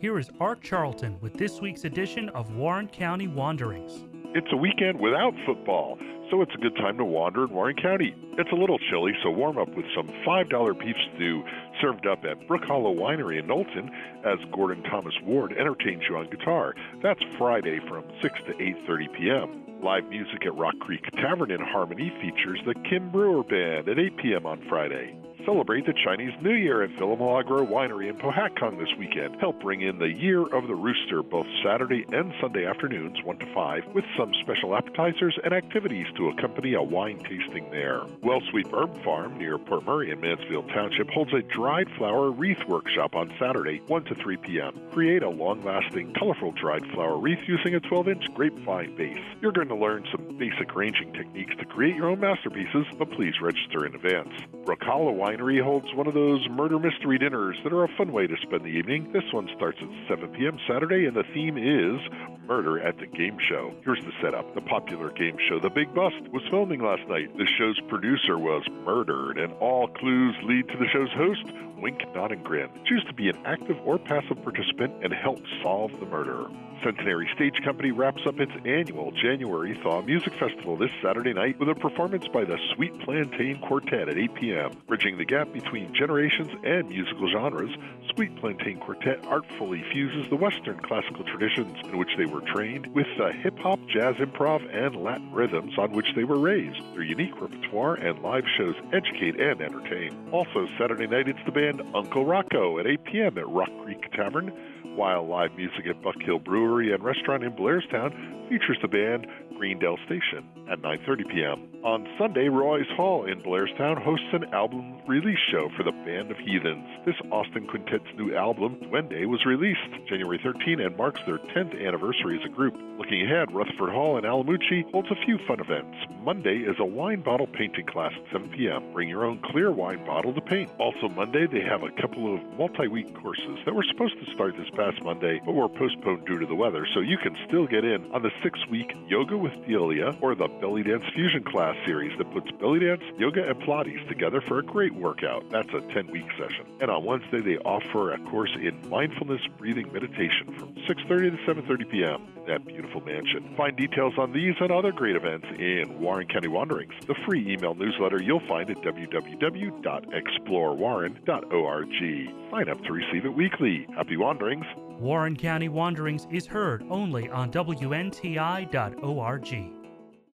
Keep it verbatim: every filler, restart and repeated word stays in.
here is Art Charlton with this week's edition of Warren County Wanderings. It's a weekend without football, so it's a good time to wander in Warren County. It's a little chilly, so warm up with some five dollar beef stew served up at Brook Hollow Winery in Knowlton as Gordon Thomas Ward entertains you on guitar. That's Friday from six to eight thirty p.m. Live music at Rock Creek Tavern in Harmony features the Kim Brewer Band at eight p.m. on Friday. Celebrate the Chinese New Year at Villamilagro Winery in Pohatcong this weekend. Help bring in the Year of the Rooster both Saturday and Sunday afternoons, one to five, with some special appetizers and activities to accompany a wine tasting there. Wellsweep Herb Farm near Port Murray in Mansfield Township holds a dried flower wreath workshop on Saturday, one to three p.m. Create a long-lasting, colorful dried flower wreath using a twelve inch grapevine base. You're going to learn some basic arranging techniques to create your own masterpieces, but please register in advance. Brook Hollow Winery holds one of those murder mystery dinners that are a fun way to spend the evening. This one starts at seven p.m. Saturday, and the theme is Murder at the Game Show. Here's the setup. The popular game show The Big Bust was filming last night. The show's producer was murdered, and all clues lead to the show's host, Wink, Nod, and Grin. Choose to be an active or passive participant and help solve the murder. Centenary Stage Company wraps up its annual January Thaw Music Festival this Saturday night with a performance by the Sweet Plantain Quartet at eight p.m. Bridging the gap between generations and musical genres, Sweet Plantain Quartet artfully fuses the Western classical traditions in which they were trained with the hip-hop, jazz improv, and Latin rhythms on which they were raised. Their unique repertoire and live shows educate and entertain. Also Saturday night, it's the band Uncle Rocco at eight p.m. at Rock Creek Tavern, while live music at Buck Hill Brewery and Restaurant in Blairstown features the band Greendale Station at nine thirty p.m. On Sunday, Roy's Hall in Blairstown hosts an album release show for the Band of Heathens. This Austin Quintet's new album, Duende, was released January thirteenth and marks their tenth anniversary as a group. Looking ahead, Rutherford Hall in Alamucci holds a few fun events. Monday is a wine bottle painting class at seven p.m. Bring your own clear wine bottle to paint. Also Monday, they have a couple of multi-week courses that were supposed to start this past Monday, but were postponed due to the weather, so you can still get in on the six-week Yoga with Delia or the Belly Dance Fusion class series that puts belly dance, yoga, and Pilates together for a great workout. That's a ten-week session. And on Wednesday, they offer a course in mindfulness breathing meditation from six thirty to seven thirty p.m. in that beautiful mansion. Find details on these and other great events in Warren County Wanderings, the free email newsletter you'll find at w w w dot explore warren dot org. Sign up to receive it weekly. Happy wanderings. Warren County Wanderings is heard only on W N T I dot org.